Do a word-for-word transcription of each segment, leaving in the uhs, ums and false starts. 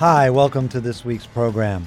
Hi, welcome to this week's program.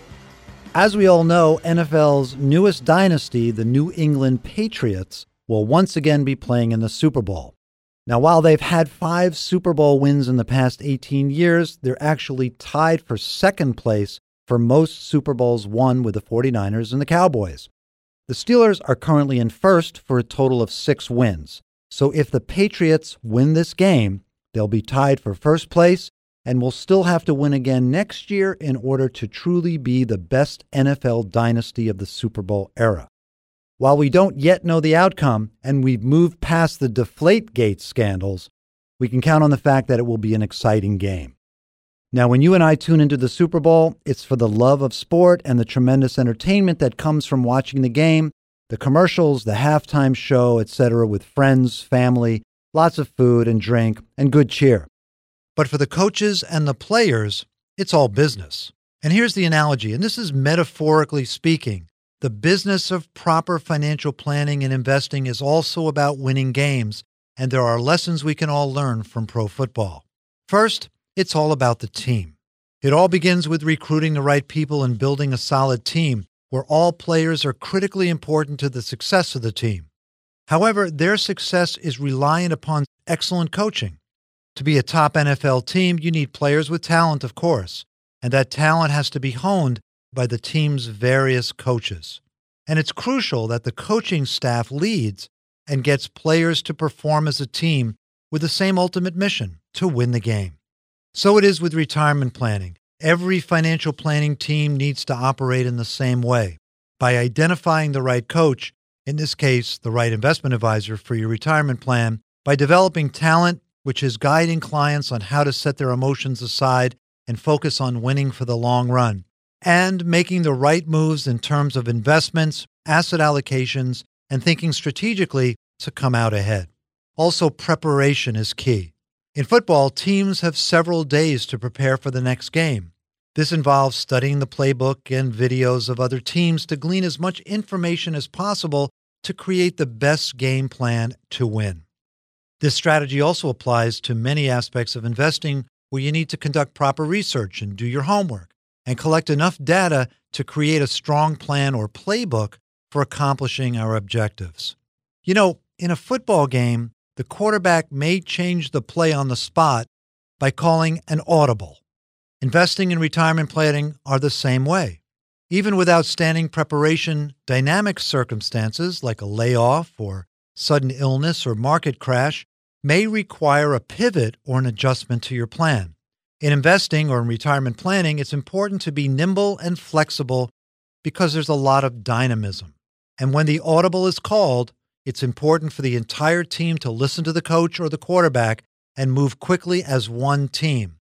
As we all know, N F L's newest dynasty, the New England Patriots, will once again be playing in the Super Bowl. Now, while they've had five Super Bowl wins in the past eighteen years, they're actually tied for second place for most Super Bowls won with the 49ers and the Cowboys. The Steelers are currently in first for a total of six wins. So if the Patriots win this game, they'll be tied for first place and will still have to win again next year in order to truly be the best N F L dynasty of the Super Bowl era. While we don't yet know the outcome, and we've moved past the Deflategate scandals, we can count on the fact that it will be an exciting game. Now, when you and I tune into the Super Bowl, it's for the love of sport and the tremendous entertainment that comes from watching the game, the commercials, the halftime show, et cetera, with friends, family, lots of food and drink, and good cheer. But for the coaches and the players, it's all business. And here's the analogy, and this is metaphorically speaking. The business of proper financial planning and investing is also about winning games, and there are lessons we can all learn from pro football. First, it's all about the team. It all begins with recruiting the right people and building a solid team, where all players are critically important to the success of the team. However, their success is reliant upon excellent coaching. To be a top N F L team, you need players with talent, of course, and that talent has to be honed by the team's various coaches. And it's crucial that the coaching staff leads and gets players to perform as a team with the same ultimate mission, to win the game. So it is with retirement planning. Every financial planning team needs to operate in the same way, by identifying the right coach, in this case, the right investment advisor for your retirement plan, by developing talent, which is guiding clients on how to set their emotions aside and focus on winning for the long run, and making the right moves in terms of investments, asset allocations, and thinking strategically to come out ahead. Also, preparation is key. In football, teams have several days to prepare for the next game. This involves studying the playbook and videos of other teams to glean as much information as possible to create the best game plan to win. This strategy also applies to many aspects of investing where you need to conduct proper research and do your homework and collect enough data to create a strong plan or playbook for accomplishing our objectives. You know, in a football game, the quarterback may change the play on the spot by calling an audible. Investing and retirement planning are the same way. Even with outstanding preparation, dynamic circumstances like a layoff or sudden illness or market crash may require a pivot or an adjustment to your plan. In investing or in retirement planning, it's important to be nimble and flexible because there's a lot of dynamism. And when the audible is called, it's important for the entire team to listen to the coach or the quarterback and move quickly as one team.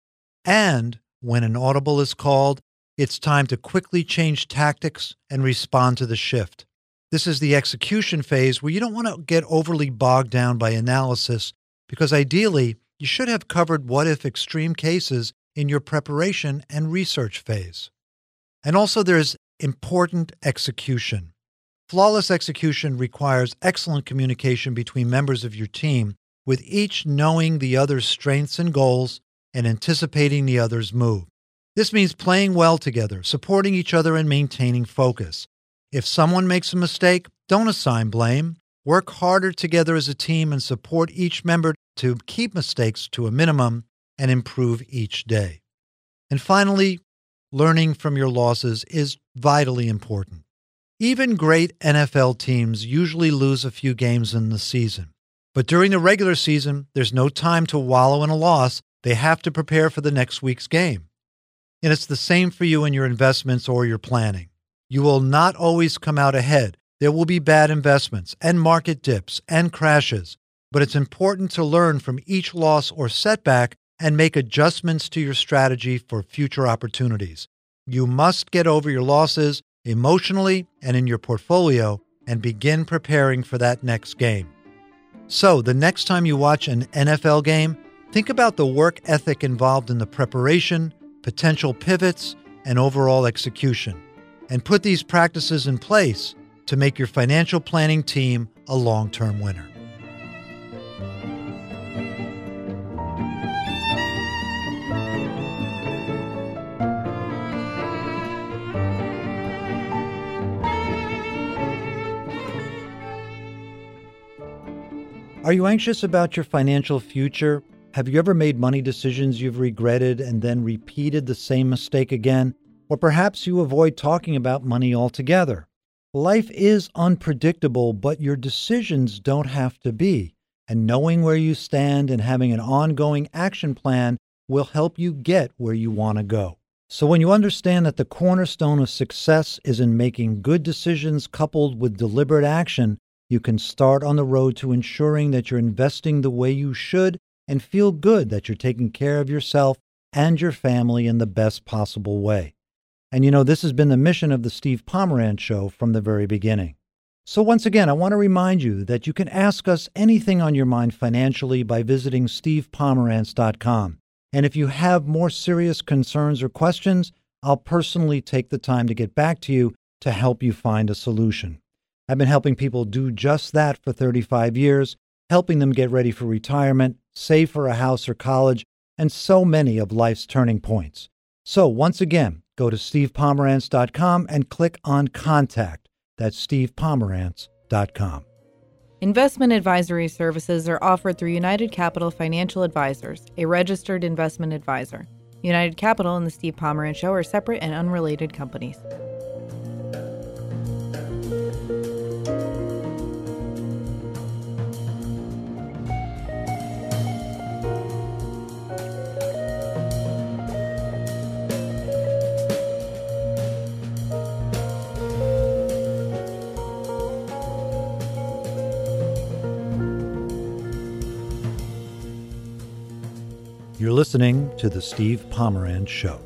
And when an audible is called, it's time to quickly change tactics and respond to the shift. This is the execution phase where you don't want to get overly bogged down by analysis because ideally, you should have covered what-if extreme cases in your preparation and research phase. And also there's important execution. Flawless execution requires excellent communication between members of your team, with each knowing the other's strengths and goals and anticipating the other's move. This means playing well together, supporting each other, and maintaining focus. If someone makes a mistake, don't assign blame. Work harder together as a team and support each member to keep mistakes to a minimum and improve each day. And finally, learning from your losses is vitally important. Even great N F L teams usually lose a few games in the season. But during the regular season, there's no time to wallow in a loss. They have to prepare for the next week's game. And it's the same for you in your investments or your planning. You will not always come out ahead. There will be bad investments and market dips and crashes, but it's important to learn from each loss or setback and make adjustments to your strategy for future opportunities. You must get over your losses emotionally and in your portfolio and begin preparing for that next game. So, the next time you watch an N F L game, think about the work ethic involved in the preparation, potential pivots, and overall execution. And put these practices in place to make your financial planning team a long-term winner. Are you anxious about your financial future? Have you ever made money decisions you've regretted and then repeated the same mistake again? Or perhaps you avoid talking about money altogether. Life is unpredictable, but your decisions don't have to be. And knowing where you stand and having an ongoing action plan will help you get where you want to go. So when you understand that the cornerstone of success is in making good decisions coupled with deliberate action, you can start on the road to ensuring that you're investing the way you should and feel good that you're taking care of yourself and your family in the best possible way. And you know, this has been the mission of the Steve Pomerantz Show from the very beginning. So once again, I want to remind you that you can ask us anything on your mind financially by visiting steve pomerantz dot com. And if you have more serious concerns or questions, I'll personally take the time to get back to you to help you find a solution. I've been helping people do just that for thirty-five years, helping them get ready for retirement, save for a house or college, and so many of life's turning points. So once again, go to steve pomerantz dot com and click on Contact. That's steve pomerantz dot com. Investment advisory services are offered through United Capital Financial Advisors, a registered investment advisor. United Capital and the Steve Pomerantz Show are separate and unrelated companies. You're listening to The Steve Pomerantz Show.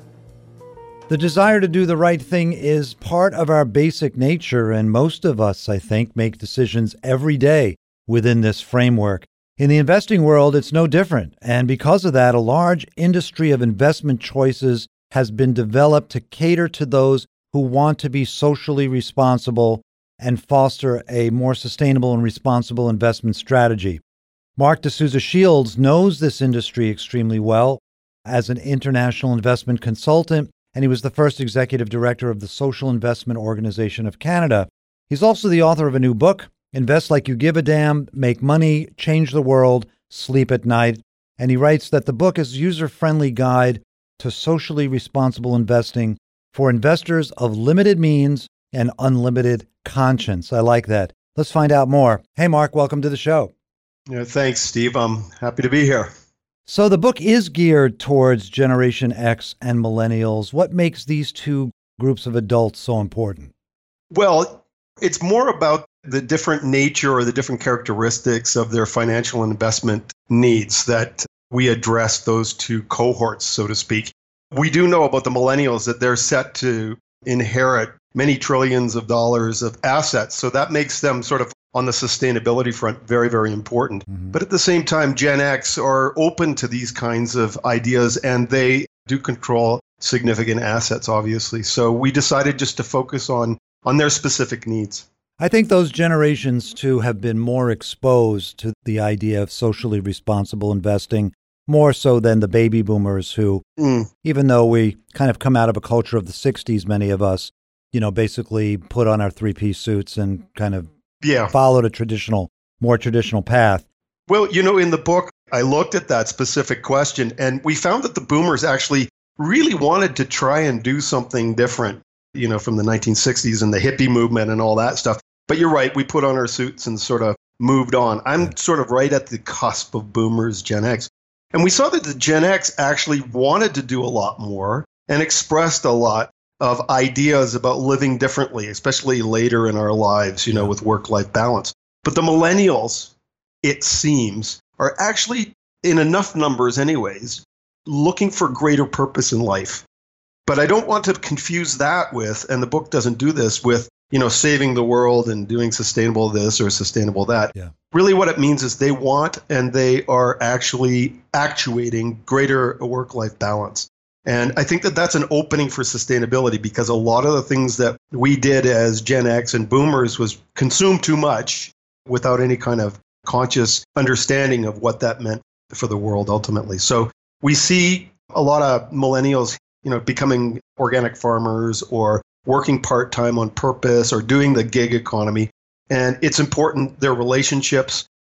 The desire to do the right thing is part of our basic nature, and most of us, I think, make decisions every day within this framework. In the investing world, it's no different, and because of that, a large industry of investment choices has been developed to cater to those who want to be socially responsible and foster a more sustainable and responsible investment strategy. Mark DeSouza Shields knows this industry extremely well as an international investment consultant, and he was the first executive director of the Social Investment Organization of Canada. He's also the author of a new book, Invest Like You Give a Damn, Make Money, Change the World, Sleep at Night. And he writes that the book is a user-friendly guide to socially responsible investing for investors of limited means and unlimited conscience. I like that. Let's find out more. Hey, Mark, welcome to the show. Yeah, thanks, Steve. I'm happy to be here. So the book is geared towards Generation X and millennials. What makes these two groups of adults so important? Well, it's more about the different nature or the different characteristics of their financial investment needs that we address those two cohorts, so to speak. We do know about the millennials that they're set to inherit many trillions of dollars of assets. So that makes them sort of on the sustainability front very, very important. Mm-hmm. But at the same time, Gen X are open to these kinds of ideas, and they do control significant assets, obviously. So we decided just to focus on, on their specific needs. I think those generations, too, have been more exposed to the idea of socially responsible investing, more so than the baby boomers who, mm. even though we kind of come out of a culture of the sixties, many of us, you know, basically put on our three-piece suits and kind of yeah. followed a traditional, more traditional path. Well, you know, in the book, I looked at that specific question, and we found that the boomers actually really wanted to try and do something different, you know, from the nineteen sixties and the hippie movement and all that stuff. But you're right, we put on our suits and sort of moved on. I'm right. sort of right at the cusp of boomers, Gen X. And we saw that the Gen X actually wanted to do a lot more and expressed a lot of ideas about living differently, especially later in our lives, you know, with work-life balance. But the millennials, it seems, are actually, in enough numbers anyways, looking for greater purpose in life. But I don't want to confuse that with, and the book doesn't do this, with, you know, saving the world and doing sustainable this or sustainable that. Yeah. Really what it means is they want and they are actually actuating greater work-life balance. And I think that that's an opening for sustainability, because a lot of the things that we did as Gen X and boomers was consume too much without any kind of conscious understanding of what that meant for the world ultimately. So we see a lot of millennials, you know, becoming organic farmers or working part-time on purpose or doing the gig economy. And it's important, their relationships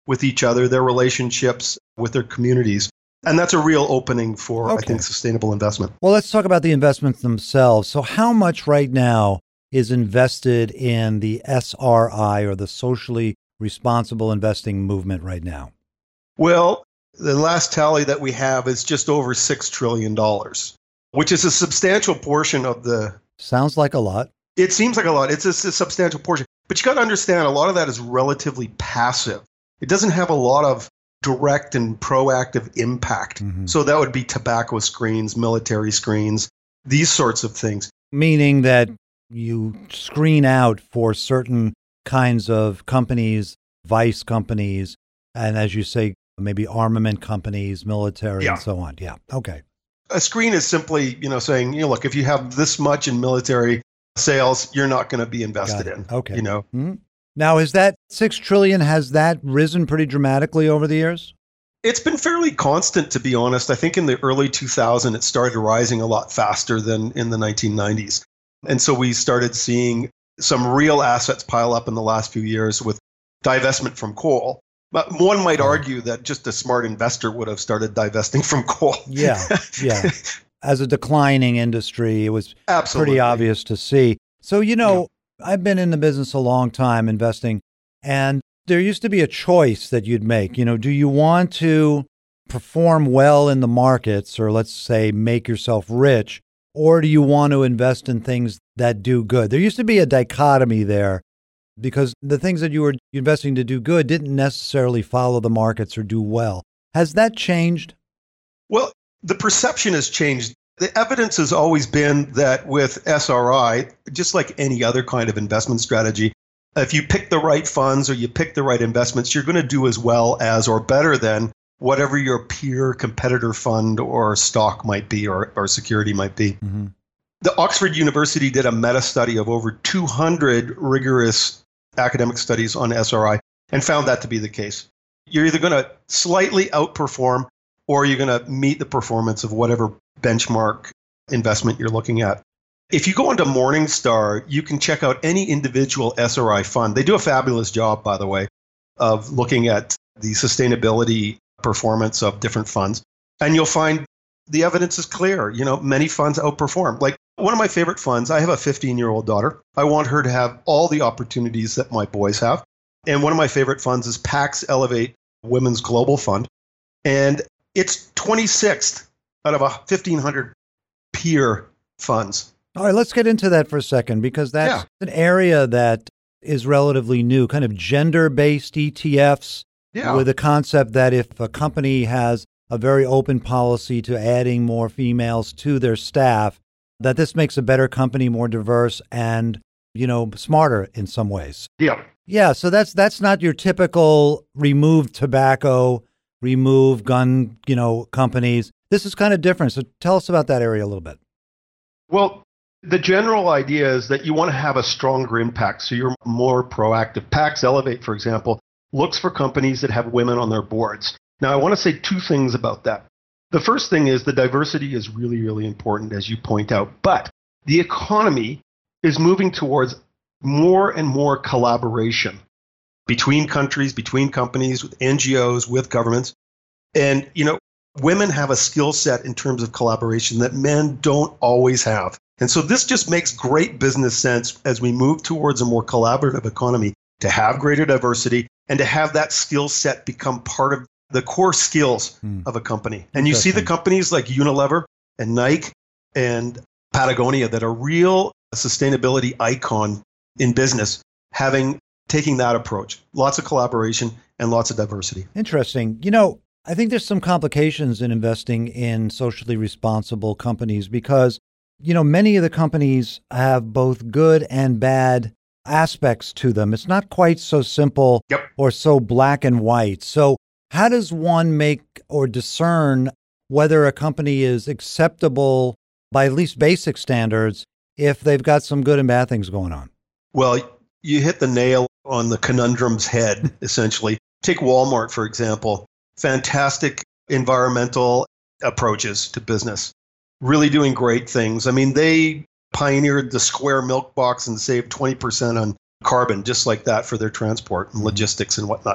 with each other, their relationships with their communities. And that's a real opening for, Okay. I think, sustainable investment. Well, let's talk about the investments themselves. So how much right now is invested in the S R I, or the socially responsible investing movement right now? Well, the last tally that we have is just over six trillion dollars, which is a substantial portion of the... Sounds like a lot. It seems like a lot. It's a, a substantial portion. But you got to understand, a lot of that is relatively passive. It doesn't have a lot of direct and proactive impact. Mm-hmm. So that would be tobacco screens, military screens, these sorts of things. Meaning that you screen out for certain kinds of companies, vice companies, and as you say, maybe armament companies, military, Yeah. and so on. Yeah. Okay. A screen is simply, you know, saying, you know, look, if you have this much in military sales, you're not going to be invested Got it. in. Okay. You know, Mm-hmm. Now, is that six trillion, has that risen pretty dramatically over the years? it's been fairly constant, to be honest. I think in the early two thousands, it started rising a lot faster than in the nineteen nineties. And so we started seeing some real assets pile up in the last few years with divestment from coal. But one might argue that just a smart investor would have started divesting from coal. Yeah. Yeah. As a declining industry, it was Absolutely. pretty obvious to see. So, you know, I've been in the business a long time investing, and there used to be a choice that you'd make. You know, do you want to perform well in the markets, or let's say make yourself rich, or do you want to invest in things that do good? There used to be a dichotomy there, because the things that you were investing to do good didn't necessarily follow the markets or do well. Has that changed? Well, the perception has changed. The evidence has always been that with S R I, just like any other kind of investment strategy, if you pick the right funds or you pick the right investments, you're going to do as well as or better than whatever your peer competitor fund or stock might be, or, or security might be. Mm-hmm. The Oxford University did a meta study of over two hundred rigorous academic studies on S R I and found that to be the case. You're either going to slightly outperform, or you're going to meet the performance of whatever benchmark investment you're looking at. If you go into Morningstar, you can check out any individual S R I fund. They do a fabulous job, by the way, of looking at the sustainability performance of different funds. And you'll find the evidence is clear. You know, many funds outperform. Like one of my favorite funds, I have a fifteen-year-old daughter. I want her to have all the opportunities that my boys have. And one of my favorite funds is Pax Elevate Women's Global Fund. And it's twenty-sixth out of a fifteen hundred peer funds. All right, let's get into that for a second, because that's an area that is relatively new, kind of gender-based E T Fs, Yeah. with a concept that if a company has a very open policy to adding more females to their staff, that this makes a better company, more diverse, and, you know, smarter in some ways. Yeah. Yeah, so that's that's not your typical remove tobacco, remove gun, you know, companies. This is kind of different. So tell us about that area a little bit. Well, the general idea is that you want to have a stronger impact, so you're more proactive. Pax Elevate, for example, looks for companies that have women on their boards. Now, I want to say two things about that. The first thing is the diversity is really, really important, as you point out. But the economy is moving towards more and more collaboration between countries, between companies, with N G Os, with governments. And, you know, women have a skill set in terms of collaboration that men don't always have. And so this just makes great business sense as we move towards a more collaborative economy, to have greater diversity and to have that skill set become part of the core skills Hmm. of a company. And you see the Interesting. companies like Unilever and Nike and Patagonia that are real sustainability icon in business, having taking that approach. Lots of collaboration and lots of diversity. Interesting. You know, I think there's some complications in investing in socially responsible companies, because, you know, many of the companies have both good and bad aspects to them. It's not quite so simple Yep. or so black and white. So how does one make or discern whether a company is acceptable by at least basic standards if they've got some good and bad things going on? Well, you hit the nail on the conundrum's head, essentially. Take Walmart, for example. Fantastic environmental approaches to business. Really doing great things. I mean, they pioneered the square milk box and saved twenty percent on carbon, just like that, for their transport and logistics and whatnot.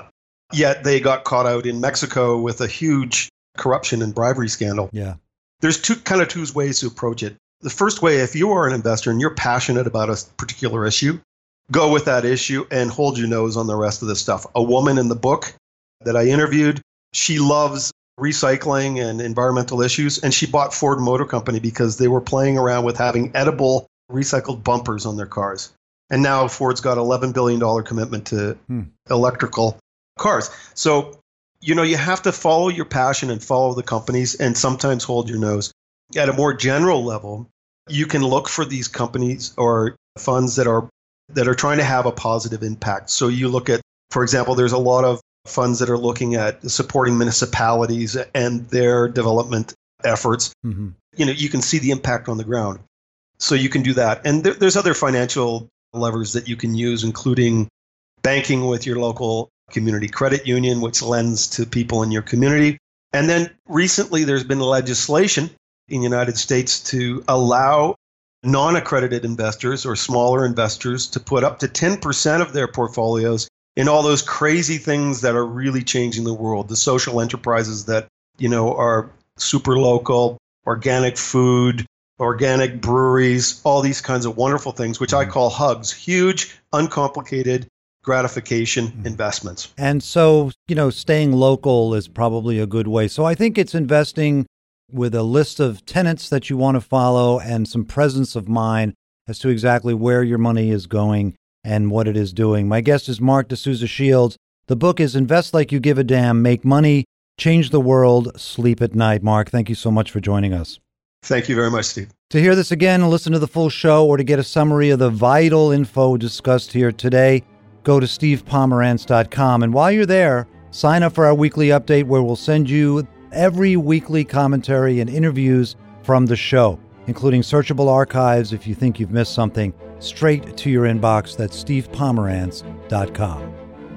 Yet they got caught out in Mexico with a huge corruption and bribery scandal. Yeah. There's two kind of two ways to approach it. The first way, if you are an investor and you're passionate about a particular issue, go with that issue and hold your nose on the rest of the stuff. A woman in the book that I interviewed, she loves recycling and environmental issues, and she bought Ford Motor Company because they were playing around with having edible recycled bumpers on their cars. And now Ford's got eleven billion dollars commitment to hmm. electrical cars. So, you know, you have to follow your passion and follow the companies and sometimes hold your nose. At a more general level, you can look for these companies or funds that are that are trying to have a positive impact. So you look at, for example, there's a lot of funds that are looking at supporting municipalities and their development efforts. Mm-hmm. You know, you can see the impact on the ground. So you can do that. And there, there's other financial levers that you can use, including banking with your local community credit union, which lends to people in your community. And then recently there's been legislation in the United States to allow non-accredited investors or smaller investors to put up to ten percent of their portfolios in all those crazy things that are really changing the world. The social enterprises that, you know, are super local, organic food, organic breweries, all these kinds of wonderful things, which I call HUGs, huge, uncomplicated gratification mm-hmm. investments. And so, you know, staying local is probably a good way. So I think it's investing with a list of tenets that you want to follow and some presence of mind as to exactly where your money is going and what it is doing. My guest is Mark DeSouza Shields. The book is Invest Like You Give a Damn, Make Money, Change the World, Sleep at Night. Mark, thank you so much for joining us. Thank you very much, Steve. To hear this again, listen to the full show, or to get a summary of the vital info discussed here today, go to steve pomerantz dot com. And while you're there, sign up for our weekly update where we'll send you every weekly commentary and interviews from the show, including searchable archives if you think you've missed something, straight to your inbox. That's steve pomerantz dot com.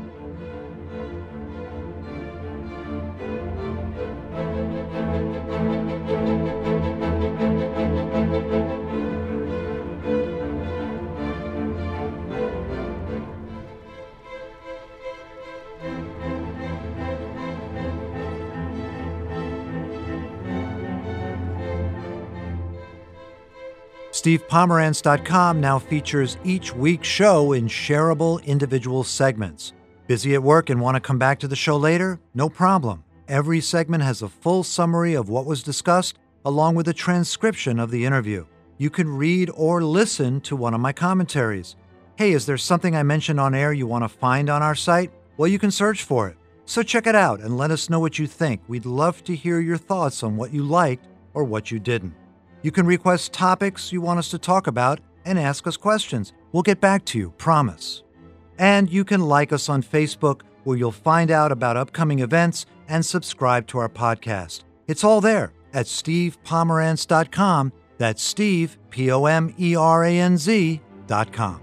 steve pomerantz dot com now features each week's show in shareable individual segments. Busy at work and want to come back to the show later? No problem. Every segment has a full summary of what was discussed, along with a transcription of the interview. You can read or listen to one of my commentaries. Hey, is there something I mentioned on air you want to find on our site? Well, you can search for it. So check it out and let us know what you think. We'd love to hear your thoughts on what you liked or what you didn't. You can request topics you want us to talk about and ask us questions. We'll get back to you, promise. And you can like us on Facebook, where you'll find out about upcoming events and subscribe to our podcast. It's all there at steve pomerantz dot com. That's Steve, P O M E R A N Z dot com.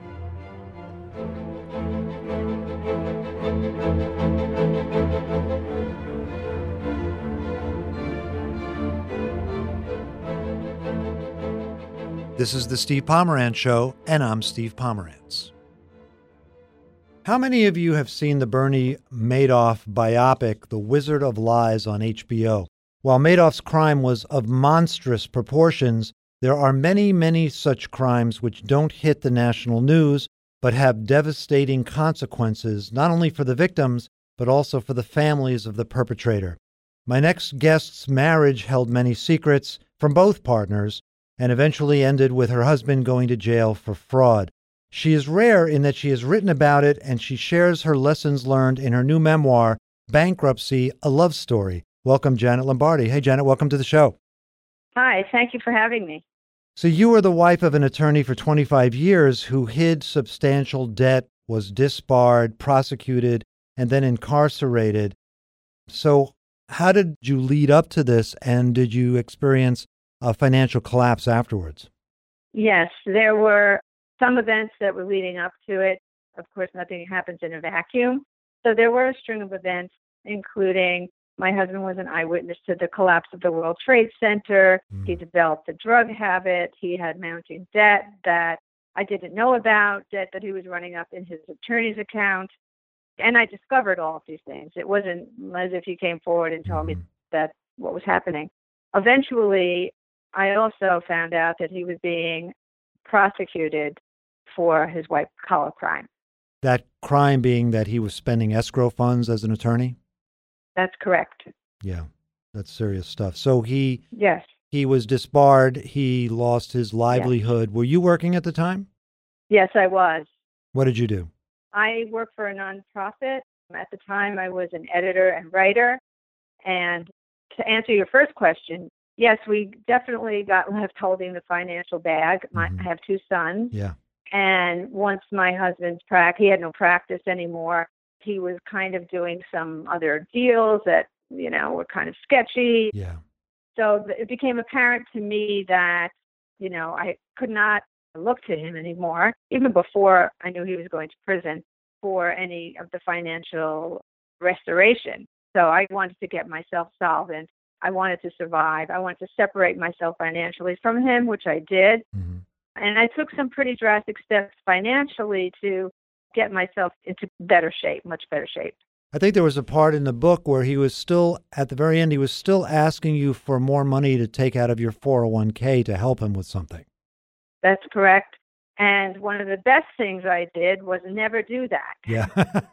This is the Steve Pomerantz Show, and I'm Steve Pomerantz. How many of you have seen the Bernie Madoff biopic, The Wizard of Lies, on H B O? While Madoff's crime was of monstrous proportions, there are many, many such crimes which don't hit the national news, but have devastating consequences, not only for the victims, but also for the families of the perpetrator. My next guest's marriage held many secrets from both partners, and eventually ended with her husband going to jail for fraud. She is rare in that she has written about it, and she shares her lessons learned in her new memoir, Bankruptcy, A Love Story. Welcome, Janet Lombardi. Hey, Janet, welcome to the show. Hi, thank you for having me. So you were the wife of an attorney for twenty-five years who hid substantial debt, was disbarred, prosecuted, and then incarcerated. So how did you lead up to this, and did you experience a financial collapse afterwards? Yes, there were some events that were leading up to it. Of course, nothing happens in a vacuum. So there were a string of events, including my husband was an eyewitness to the collapse of the World Trade Center. Mm. He developed a drug habit. He had mounting debt that I didn't know about, debt that he was running up in his attorney's account. And I discovered all of these things. It wasn't as if he came forward and told Mhm. me that what was happening. Eventually, I also found out that he was being prosecuted for his white collar crime. That crime being that he was spending escrow funds as an attorney? That's correct. Yeah, that's serious stuff. So he Yes. he was disbarred. He lost his livelihood. Were you working at the time? Yes, I was. What did you do? I worked for a nonprofit. At the time, I was an editor and writer. And to answer your first question, yes, we definitely got left holding the financial bag. My, Mhm. I have two sons. Yeah. And once my husband's prac, he had no practice anymore. He was kind of doing some other deals that, you know, were kind of sketchy. Yeah. So th- it became apparent to me that, you know, I could not look to him anymore, even before I knew he was going to prison, for any of the financial restoration. So I wanted to get myself solvent. I wanted to survive. I wanted to separate myself financially from him, which I did. Mhm. And I took some pretty drastic steps financially to get myself into better shape, much better shape. I think there was a part in the book where he was still, at the very end, he was still asking you for more money to take out of your four oh one k to help him with something. That's correct. And one of the best things I did was never do that. Yeah.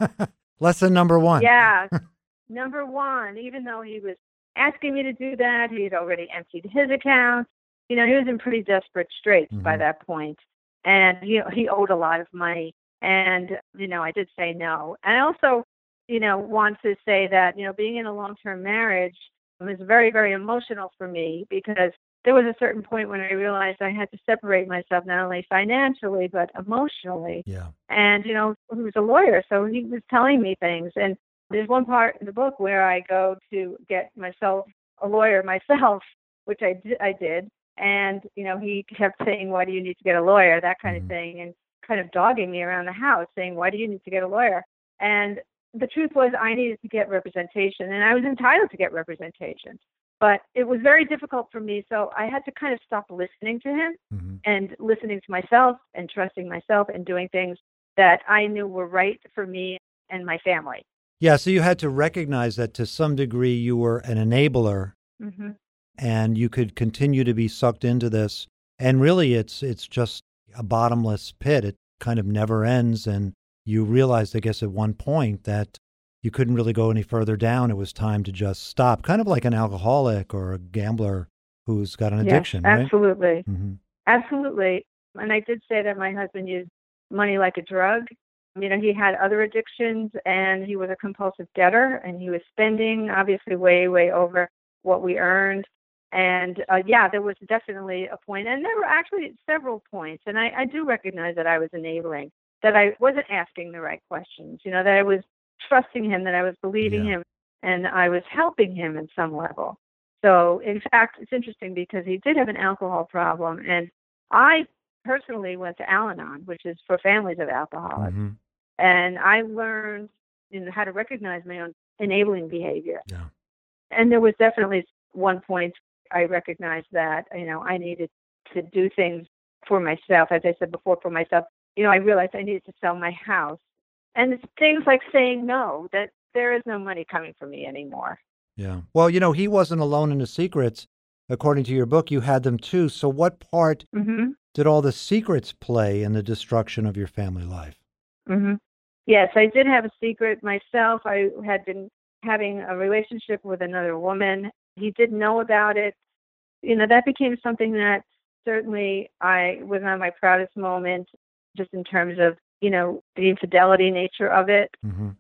Lesson number one. Yeah. Number one, even though he was asking me to do that, he had already emptied his account. You know, he was in pretty desperate straits by Mhm. that point. And, you know, he owed a lot of money. And, you know, I did say no. And I also, you know, want to say that, you know, being in a long-term marriage was very, very emotional for me, because there was a certain point when I realized I had to separate myself not only financially, but emotionally. Yeah. And, you know, he was a lawyer, so he was telling me things. And there's one part in the book where I go to get myself a lawyer myself, which I did, I did. And, you know, he kept saying, why do you need to get a lawyer? That kind Mhm. of thing. And kind of dogging me around the house saying, why do you need to get a lawyer? And the truth was I needed to get representation, and I was entitled to get representation. But it was very difficult for me, so I had to kind of stop listening to him Mhm. and listening to myself and trusting myself and doing things that I knew were right for me and my family. Yeah, so you had to recognize that to some degree you were an enabler Hmm. and you could continue to be sucked into this. And really it's it's just a bottomless pit. It kind of never ends. And you realized, I guess, at one point that you couldn't really go any further down. It was time to just stop, kind of like an alcoholic or a gambler who's got an addiction, Yes, right? absolutely. Hmm. Absolutely. And I did say that my husband used money like a drug. You know, he had other addictions, and he was a compulsive debtor, and he was spending obviously way, way over what we earned. And uh, yeah, there was definitely a point, and there were actually several points. And I, I do recognize that I was enabling, that I wasn't asking the right questions, you know, that I was trusting him, that I was believing Yeah. him, and I was helping him in some level. So, in fact, it's interesting because he did have an alcohol problem, and I personally went to Al-Anon, which is for families of alcoholics, Hmm. and I learned, you know, how to recognize my own enabling behavior. Yeah. And there was definitely one point I recognized that, you know, I needed to do things for myself, as I said before, for myself. You know, I realized I needed to sell my house, and it's things like saying no, that there is no money coming for me anymore. Yeah. Well, you know, he wasn't alone in the secrets. According to your book, you had them too. So what part Mhm. did all the secrets play in the destruction of your family life? Mhm. Yes, I did have a secret myself. I had been having a relationship with another woman. He didn't know about it. You know, that became something that certainly I was on my proudest moment, just in terms of, you know, the infidelity nature of it. Hmm.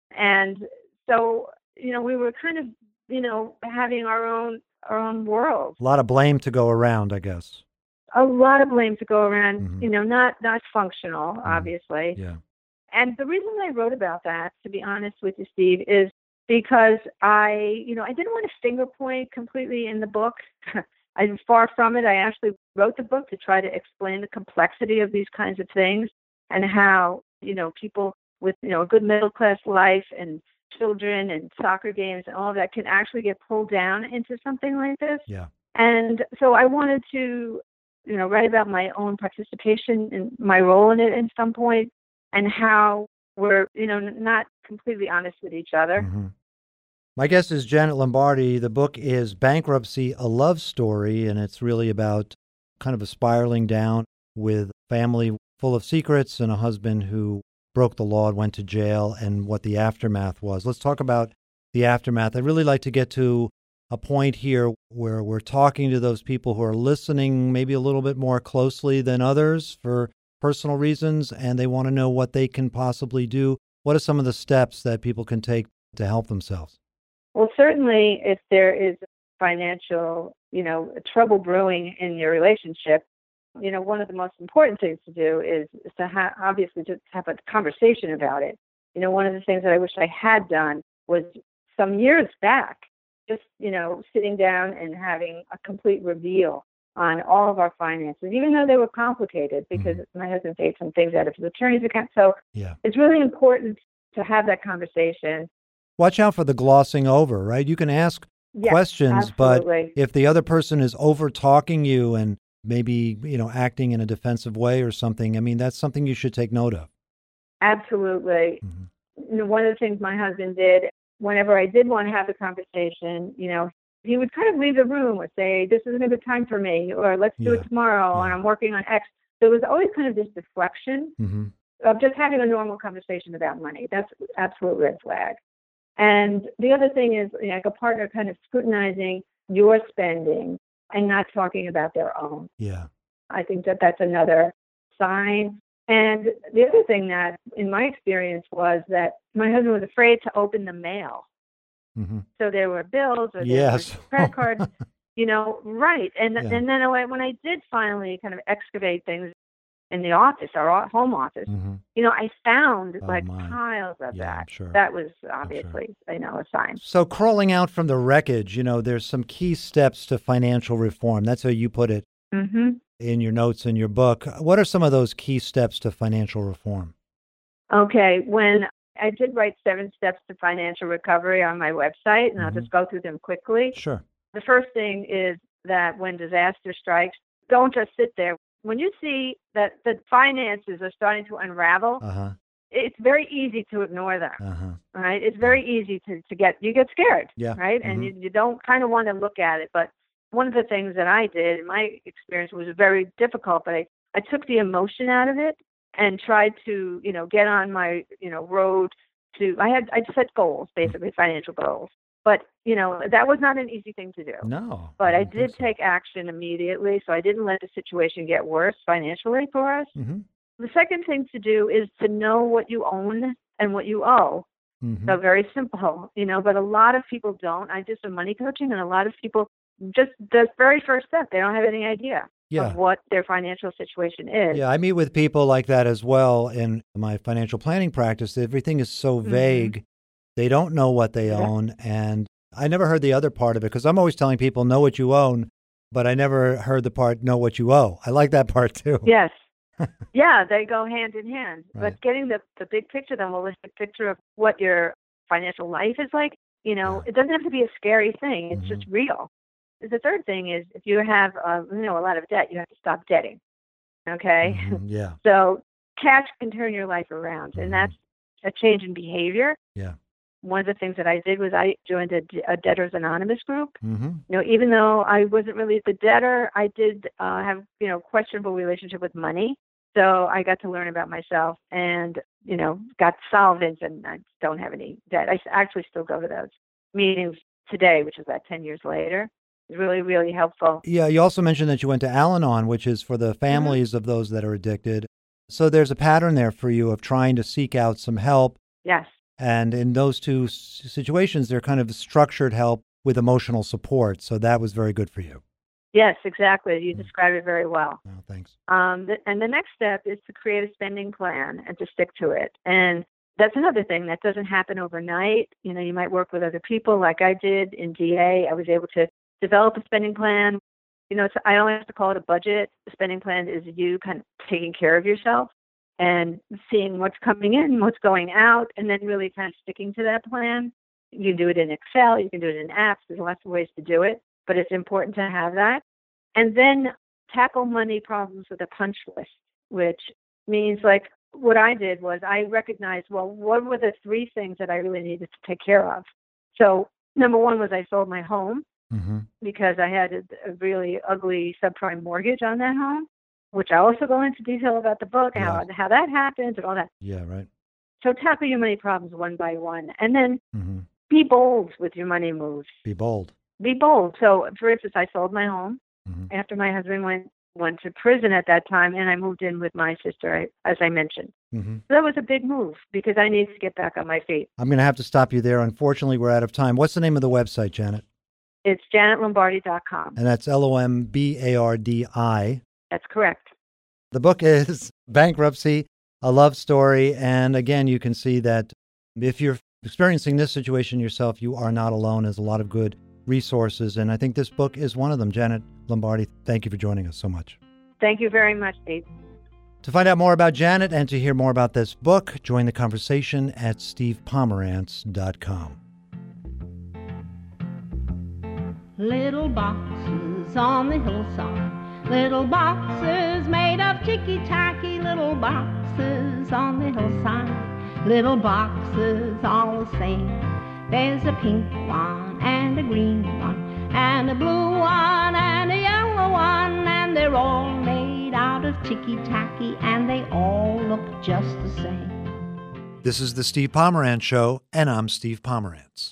And so, you know, we were kind of, you know, having our own our own world. A lot of blame to go around, I guess. A lot of blame to go around, Mhm. you know, not not functional, obviously. Yeah. And the reason I wrote about that, to be honest with you, Steve, is because I, you know, I didn't want to finger point completely in the book. I'm far from it. I actually wrote the book to try to explain the complexity of these kinds of things and how, you know, people with, you know, a good middle class life and children and soccer games and all of that can actually get pulled down into something like this. Yeah. And so I wanted to, you know, write about my own participation and my role in it at some point, and how were, you know, n- not completely honest with each other. Mm-hmm. My guest is Janet Lombardi. The book is Bankruptcy, a Love Story, and it's really about kind of a spiraling down with family full of secrets and a husband who broke the law and went to jail and what the aftermath was. Let's talk about the aftermath. I'd really like to get to a point here where we're talking to those people who are listening maybe a little bit more closely than others for personal reasons, and they want to know what they can possibly do. What are some of the steps that people can take to help themselves? Well, certainly if there is financial, you know, trouble brewing in your relationship, you know, one of the most important things to do is, is to have, obviously, just have a conversation about it. You know, one of the things that I wish I had done was some years back, just, you know, sitting down and having a complete reveal on all of our finances, even though they were complicated because mm-hmm. my husband paid some things out of his attorney's account. So yeah. it's really important to have that conversation. Watch out for the glossing over, right? You can ask yes, questions, absolutely. But if the other person is over talking you and maybe, you know, acting in a defensive way or something, I mean, that's something you should take note of. Absolutely. Mm-hmm. You know, one of the things my husband did, whenever I did want to have the conversation, you know, he would kind of leave the room or say, this isn't a good time for me, or let's do yeah. it tomorrow, yeah. and I'm working on X. So it was always kind of this deflection mm-hmm. of just having a normal conversation about money. That's absolute red flag. And the other thing is, you know, like a partner kind of scrutinizing your spending and not talking about their own. Yeah. I think that that's another sign. And the other thing that, in my experience, was that my husband was afraid to open the mail. Mm-hmm. So there were bills or there yes. were credit cards, you know, right. And yeah. and then when I did finally kind of excavate things in the office, our home office, mm-hmm. you know, I found oh, like my. piles of yeah, that. I'm sure. That was obviously, sure. you know, a sign. So crawling out from the wreckage, you know, there's some key steps to financial reform. That's how you put it mm-hmm. in your notes in your book. What are some of those key steps to financial reform? Okay. When I did write seven steps to financial recovery on my website, and mm-hmm. I'll just go through them quickly. Sure. The first thing is that when disaster strikes, don't just sit there. When you see that the finances are starting to unravel, uh-huh. it's very easy to ignore them, uh-huh. right? It's very easy to, to get, you get scared, yeah. right? Mm-hmm. And you, you don't kind of want to look at it. But one of the things that I did, in my experience, was very difficult, but I, I took the emotion out of it and tried to, you know, get on my, you know, road to, I had, I set goals, basically financial goals. But, you know, that was not an easy thing to do. No. But I, I did so. take action immediately, so I didn't let the situation get worse financially for us. Mm-hmm. The second thing to do is to know what you own and what you owe. Mm-hmm. So very simple, you know, but a lot of people don't. I do some money coaching, and a lot of people just, the very first step, they don't have any idea yeah. of what their financial situation is. Yeah, I meet with people like that as well in my financial planning practice. Everything is so vague. Mm-hmm. They don't know what they yeah. own. And I never heard the other part of it because I'm always telling people, know what you own, but I never heard the part, know what you owe. I like that part too. Yes. yeah, they go hand in hand. Right. But getting the, the big picture, the holistic picture of what your financial life is like, you know, yeah. it doesn't have to be a scary thing. It's mm-hmm. just real. The third thing is if you have, uh, you know, a lot of debt, you have to stop debting. Okay? Mm-hmm. Yeah. So cash can turn your life around, mm-hmm. and that's a change in behavior. Yeah. One of the things that I did was I joined a, a Debtors Anonymous group. Mm-hmm. You know, even though I wasn't really the debtor, I did uh, have, you know, questionable relationship with money. So I got to learn about myself and, you know, got solvent, and I don't have any debt. I actually still go to those meetings today, which is about ten years later. It's really, really helpful. Yeah, you also mentioned that you went to Al-Anon, which is for the families mm-hmm. of those that are addicted. So there's a pattern there for you of trying to seek out some help. Yes. And in those two situations, they're kind of structured help with emotional support. So that was very good for you. Yes, exactly. You described it very well. Oh, thanks. Um, th- and the next step is to create a spending plan and to stick to it. And that's another thing that doesn't happen overnight. You know, you might work with other people like I did in D A. I was able to develop a spending plan. You know, it's, I don't have to call it a budget. The spending plan is you kind of taking care of yourself and seeing what's coming in, what's going out, and then really kind of sticking to that plan. You can do it in Excel. You can do it in apps. There's lots of ways to do it, but it's important to have that. And then tackle money problems with a punch list, which means like, what I did was I recognized, well, what were the three things that I really needed to take care of? So number one was I sold my home Mm-hmm. because I had a, a really ugly subprime mortgage on that home, which I also go into detail about the book, how, Yeah. how that happened and all that. Yeah, right. So tackle your money problems one by one. And then Mm-hmm. be bold with your money moves. Be bold. Be bold. So, for instance, I sold my home Mm-hmm. after my husband went went to prison at that time, and I moved in with my sister, as I mentioned. Mm-hmm. So that was a big move because I needed to get back on my feet. I'm going to have to stop you there. Unfortunately, we're out of time. What's the name of the website, Janet? It's janet lombardi dot com. And that's L O M B A R D I. That's correct. The book is Bankruptcy, A Love Story. And again, you can see that if you're experiencing this situation yourself, you are not alone. There's a lot of good resources. And I think this book is one of them. Janet Lombardi, thank you for joining us so much. Thank you very much, Steve. To find out more about Janet and to hear more about this book, join the conversation at steve pomerantz dot com. Little boxes on the hillside, little boxes made of ticky-tacky, little boxes on the hillside, little boxes all the same. There's a pink one and a green one and a blue one and a yellow one, and they're all made out of ticky-tacky and they all look just the same. This is the Steve Pomerantz Show, and I'm Steve Pomerantz.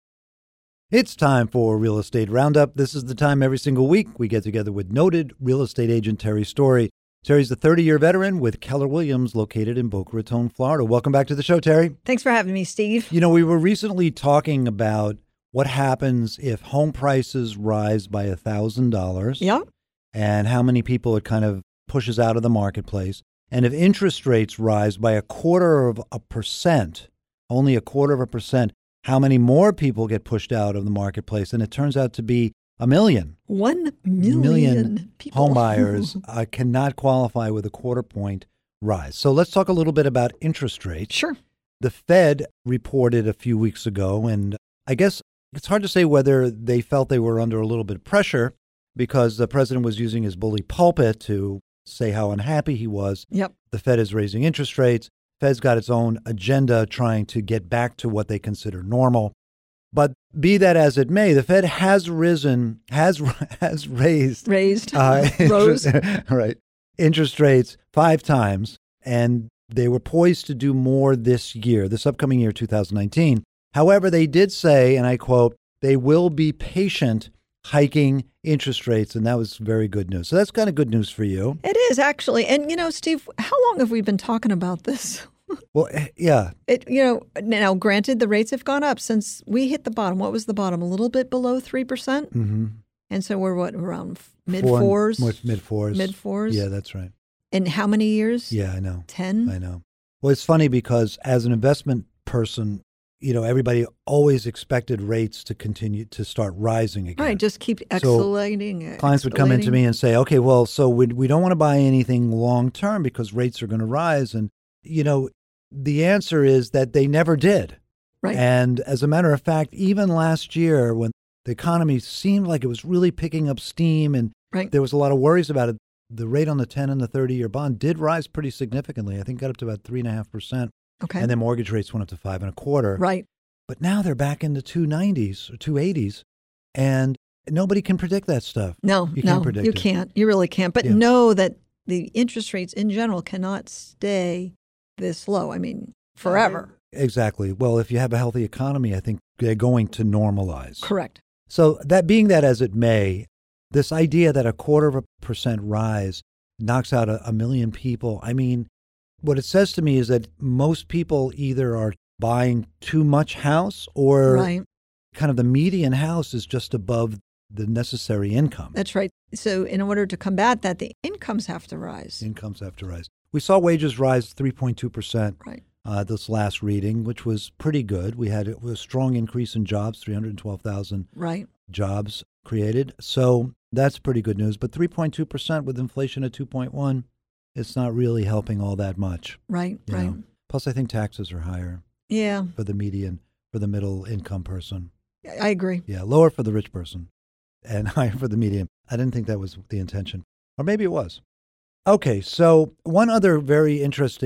It's time for Real Estate Roundup. This is the time every single week we get together with noted real estate agent Terry Story. Terry's a thirty-year veteran with Keller Williams, located in Boca Raton, Florida. Welcome back to the show, Terry. Thanks for having me, Steve. You know, we were recently talking about what happens if home prices rise by one thousand dollars. Yeah. And how many people it kind of pushes out of the marketplace. And if interest rates rise by a quarter of a percent, only a quarter of a percent, how many more people get pushed out of the marketplace? And it turns out to be a million. One million, million people. home buyers uh, cannot qualify with a quarter point rise. So let's talk a little bit about interest rates. Sure. The Fed reported a few weeks ago, and I guess it's hard to say whether they felt they were under a little bit of pressure because the president was using his bully pulpit to say how unhappy he was. Yep. The Fed is raising interest rates. Fed's got its own agenda trying to get back to what they consider normal. But be that as it may, the Fed has risen, has has raised, Raised. uh, Rose. interest, right, interest rates five times, and they were poised to do more this year, this upcoming year, two thousand nineteen. However, they did say, and I quote, they will be patient hiking interest rates, and that was very good news. So that's kind of good news for you. It is, actually. And, you know, Steve, how long have we been talking about this? Well, eh, yeah. It, you know, now, granted, the rates have gone up since we hit the bottom. What was the bottom? A little bit below three percent? Mm-hmm. And so we're, what, around mid Four and- fours? Mid mid fours. Mid fours? Yeah, that's right. In how many years? Yeah, I know. Ten? I know. Well, it's funny because as an investment person, you know, everybody always expected rates to continue to start rising again. Right, just keep So escalating. clients would come into escalating. me and say, okay, well, so we, we don't want to buy anything long term because rates are going to rise. And, you know, the answer is that they never did. Right. And as a matter of fact, even last year when the economy seemed like it was really picking up steam and Right. there was a lot of worries about it, the rate on the ten and the thirty-year bond did rise pretty significantly. I think got up to about three point five percent. Okay. And then mortgage rates went up to five and a quarter. Right. But now they're back in the two nineties or two eighties, and nobody can predict that stuff. No, You no, can't predict you it. can't. You really can't. But Yeah. know that the interest rates in general cannot stay this low. I mean, forever. Exactly. Well, if you have a healthy economy, I think they're going to normalize. Correct. So that being that as it may, this idea that a quarter of a percent rise knocks out a, a million people, I mean, what it says to me is that most people either are buying too much house or Right. kind of the median house is just above the necessary income. That's right. So in order to combat that, the incomes have to rise. Incomes have to rise. We saw wages rise three point two percent Right. uh, this last reading, which was pretty good. We had a, a strong increase in jobs, three hundred twelve thousand Right. jobs created. So that's pretty good news. But three point two percent with inflation at two point one, it's not really helping all that much. Right. you Right. know. Plus, I think taxes are higher Yeah, for the median, for the middle income person. I agree. Yeah, lower for the rich person and higher for the median. I didn't think that was the intention. Or maybe it was. Okay, so one other very interesting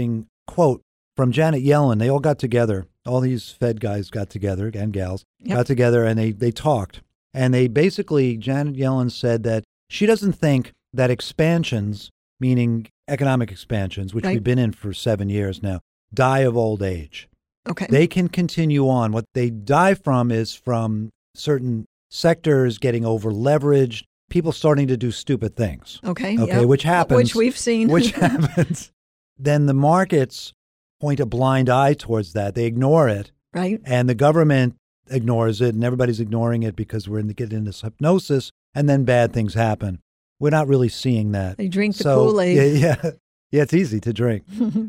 quote from Janet Yellen. They all got together. All these Fed guys got together, and gals, Yep. got together, and they, they talked. And they basically, Janet Yellen said that she doesn't think that expansions, meaning economic expansions, which Right. we've been in for seven years now, die of old age. Okay. They can continue on. What they die from is from certain sectors getting over leveraged, people starting to do stupid things. okay. Okay, yep. which happens. Which we've seen. Which happens. Then the markets point a blind eye towards that. They ignore it, right. and the government ignores it, and everybody's ignoring it because we're in the, getting into this hypnosis, and then bad things happen. We're not really seeing that. They drink the So, Kool-Aid. Yeah, yeah, yeah, it's easy to drink.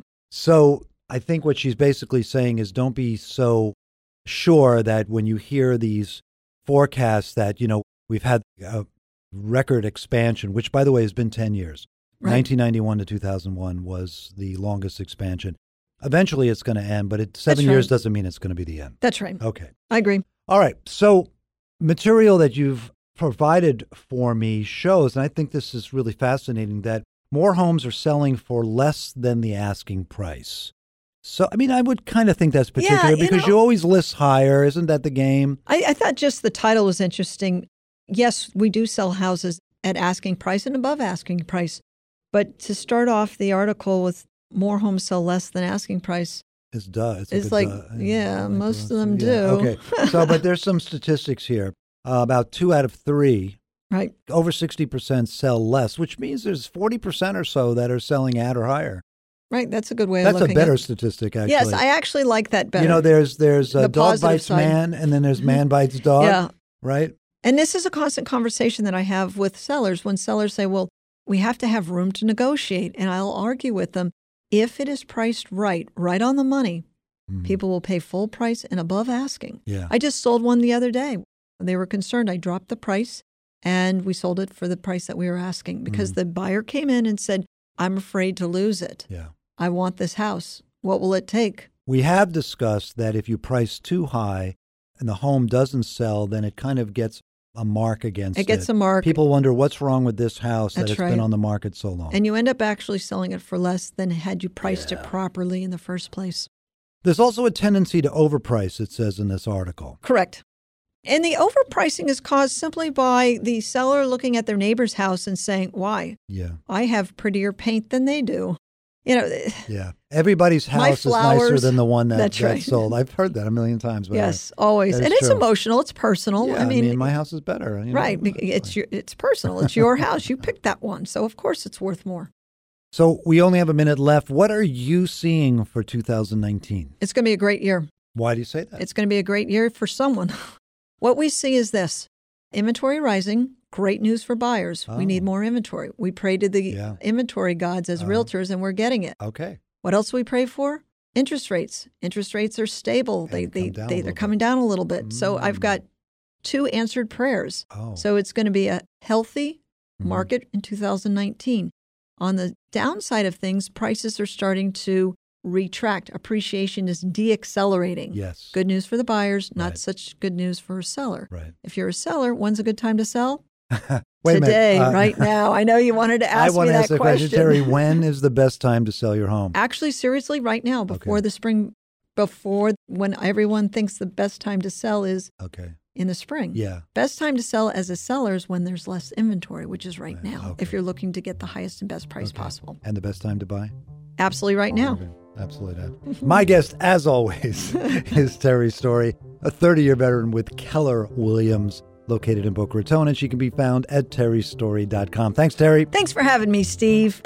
So I think what she's basically saying is don't be so sure that when you hear these forecasts that, you know, we've had a record expansion, which, by the way, has been ten years. Right. nineteen ninety-one to two thousand one was the longest expansion. Eventually it's going to end, but it, seven right. years doesn't mean it's going to be the end. That's right. Okay. I agree. All right. So material that you've provided for me shows, and I think this is really fascinating, that more homes are selling for less than the asking price. So, I mean, I would kind of think that's Yeah, particular you because know- you always list higher. Isn't that the game? I, I thought just the title was interesting. Yes, we do sell houses at asking price and above asking price. But to start off the article with more homes sell less than asking price, It's duh. It's, a It's good like, duh. yeah, Like, most uh, of them yeah. do. Okay. So, but there's some statistics here. Uh, about two out of three, right? over sixty percent sell less, which means there's forty percent or so that are selling at or higher. Right. That's a good way That's of a looking better at it. statistic, actually. Yes, I actually like that better. You know, there's there's uh, The dog positive bites side. man, and then there's man bites dog. Yeah. Right. And this is a constant conversation that I have with sellers when sellers say, well, we have to have room to negotiate. And I'll argue with them, if it is priced right, right on the money, Mhm. people will pay full price and above asking. Yeah. I just sold one the other day. They were concerned. I dropped the price and we sold it for the price that we were asking because Mm. the buyer came in and said, I'm afraid to lose it. Yeah. I want this house. What will it take? We have discussed that if you price too high and the home doesn't sell, then it kind of gets a mark against it. It gets a mark. People wonder what's wrong with this house that That's it's right. been on the market so long. And you end up actually selling it for less than had you priced Yeah. it properly in the first place. There's also a tendency to overprice, it says in this article. Correct. And the overpricing is caused simply by the seller looking at their neighbor's house and saying, why? Yeah. I have prettier paint than they do. You know, Yeah. Everybody's My house is nicer flowers. than the one that, That's that right. sold. I've heard that a million times. But yes, always. that And is it's true. emotional. It's personal. Yeah, I mean, my house is better. you know. right. It's your, it's personal. It's your house. You picked that one. So, of course, it's worth more. So we only have a minute left. What are you seeing for two thousand nineteen? It's going to be a great year. Why do you say that? It's going to be a great year for someone. What we see is this inventory rising. Great news for buyers. Oh. We need more inventory. We pray to the Yeah. inventory gods as Uh-huh. realtors, and we're getting it. Okay. What else do we pray for? Interest rates. Interest rates are stable. And They come they, down a they little they're bit. coming down a little bit. So I've Mm. got two answered prayers. Oh. So it's going to be a healthy Mhm. market in two thousand nineteen. On the downside of things, prices are starting to retract. Appreciation is deaccelerating. Yes. Good news for the buyers, not Right. such good news for a seller. Right. If you're a seller, when's a good time to sell? Wait Today, a minute. Uh, right now. I know you wanted to I ask want me to that ask the question. question, Terry. When is the best time to sell your home? Actually, seriously, right now, before Okay. the spring, before when everyone thinks the best time to sell is Okay. in the spring. Yeah. Best time to sell as a seller is when there's less inventory, which is right Right, now, okay. if you're looking to get the highest and best price Okay. possible. And the best time to buy? Absolutely right now. Okay. Absolutely not. My guest, as always, is Terry Story, a thirty-year veteran with Keller Williams, located in Boca Raton, and she can be found at terry story dot com. Thanks, Terry. Thanks for having me, Steve.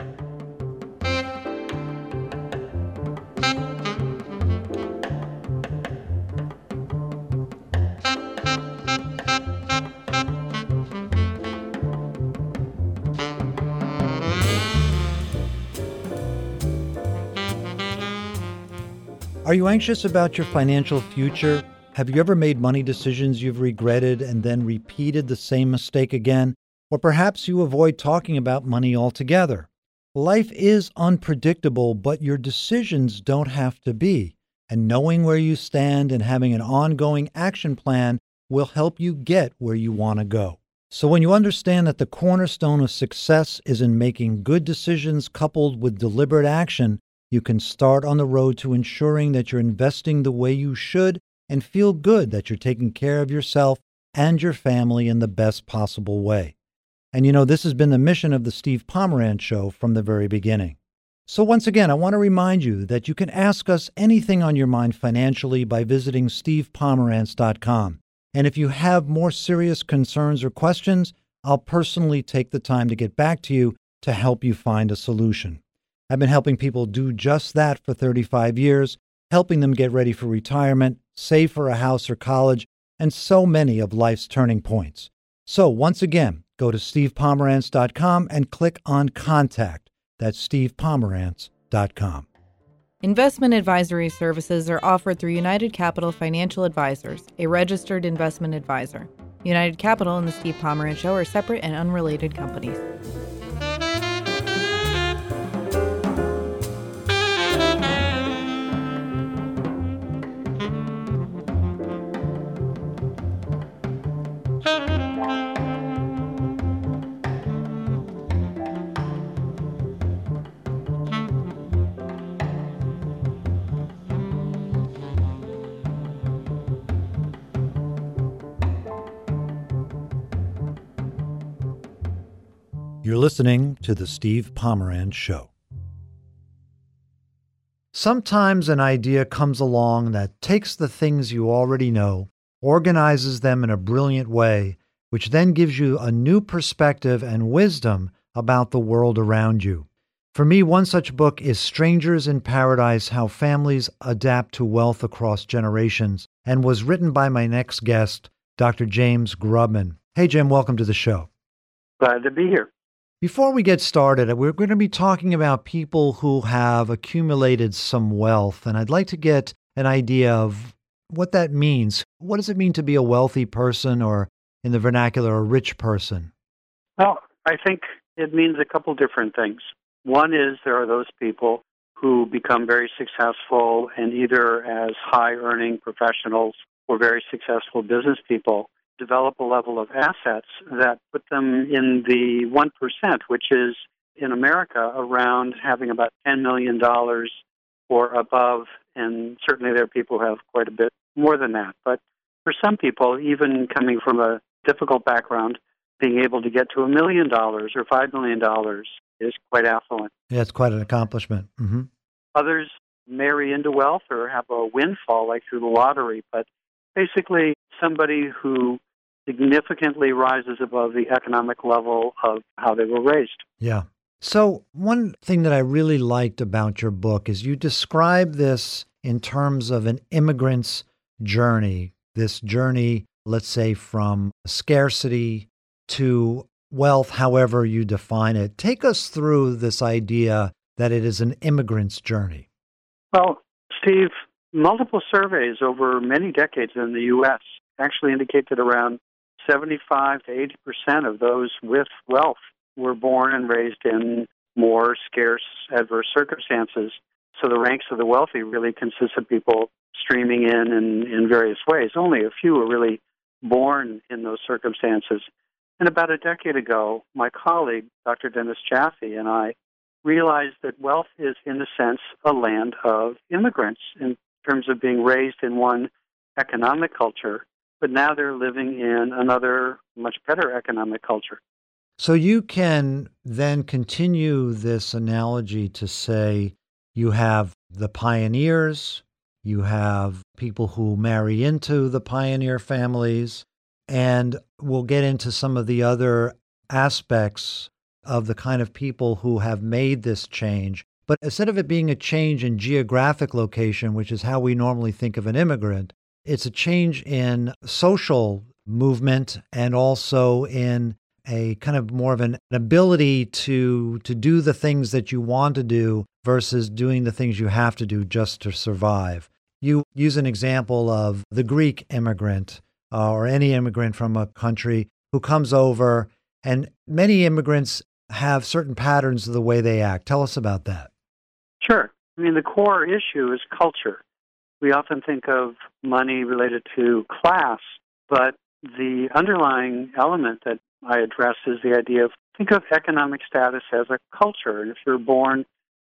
Are you anxious about your financial future? Have you ever made money decisions you've regretted and then repeated the same mistake again? Or perhaps you avoid talking about money altogether. Life is unpredictable, but your decisions don't have to be. And knowing where you stand and having an ongoing action plan will help you get where you want to go. So when you understand that the cornerstone of success is in making good decisions coupled with deliberate action, you can start on the road to ensuring that you're investing the way you should and feel good that you're taking care of yourself and your family in the best possible way. And you know, this has been the mission of the Steve Pomerantz Show from the very beginning. So once again, I want to remind you that you can ask us anything on your mind financially by visiting steve pomerantz dot com. And if you have more serious concerns or questions, I'll personally take the time to get back to you to help you find a solution. I've been helping people do just that for thirty-five years, helping them get ready for retirement, save for a house or college, and so many of life's turning points. So once again, go to steve pomerantz dot com and click on Contact. That's steve pomerantz dot com. Investment advisory services are offered through United Capital Financial Advisors, a registered investment advisor. United Capital and the Steve Pomerantz Show are separate and unrelated companies. You're listening to The Steve Pomerantz Show. Sometimes an idea comes along that takes the things you already know, organizes them in a brilliant way, which then gives you a new perspective and wisdom about the world around you. For me, one such book is Strangers in Paradise: How Families Adapt to Wealth Across Generations, and was written by my next guest, Doctor James Grubman. Hey, Jim, welcome to the show. Glad to be here. Before we get started, we're going to be talking about people who have accumulated some wealth, and I'd like to get an idea of what that means. What does it mean to be a wealthy person, or in the vernacular, a rich person? Well, I think it means a couple different things. One is there are those people who become very successful and either as high-earning professionals or very successful business people develop a level of assets that put them in the one percent, which is, in America, around having about ten million dollars or above, and certainly there are people who have quite a bit more than that. But for some people, even coming from a difficult background, being able to get to a million dollars or five million dollars is quite affluent. Yeah, it's quite an accomplishment. Mm-hmm. Others marry into wealth or have a windfall like through the lottery, but basically somebody who significantly rises above the economic level of how they were raised. Yeah. So one thing that I really liked about your book is you describe this in terms of an immigrant's journey, this journey, let's say, from scarcity to wealth, however you define it. Take us through this idea that it is an immigrant's journey. Well, Steve, multiple surveys over many decades in the U S actually indicate that around seventy-five to eighty percent of those with wealth were born and raised in more scarce, adverse circumstances. So the ranks of the wealthy really consist of people streaming in, in in various ways. Only a few are really born in those circumstances. And about a decade ago, my colleague, Doctor Dennis Jaffe, and I realized that wealth is, in a sense, a land of immigrants in terms of being raised in one economic culture, but now they're living in another much better economic culture. So you can then continue this analogy to say you have the pioneers, you have people who marry into the pioneer families, and we'll get into some of the other aspects of the kind of people who have made this change. But instead of it being a change in geographic location, which is how we normally think of an immigrant, it's a change in social movement and also in a kind of more of an ability to to do the things that you want to do versus doing the things you have to do just to survive. You use an example of the Greek immigrant uh, or any immigrant from a country who comes over, and many immigrants have certain patterns of the way they act. Tell us about that. Sure. I mean, the core issue is culture. We often think of money related to class, but the underlying element that I address is the idea of, think of economic status as a culture. And if you're born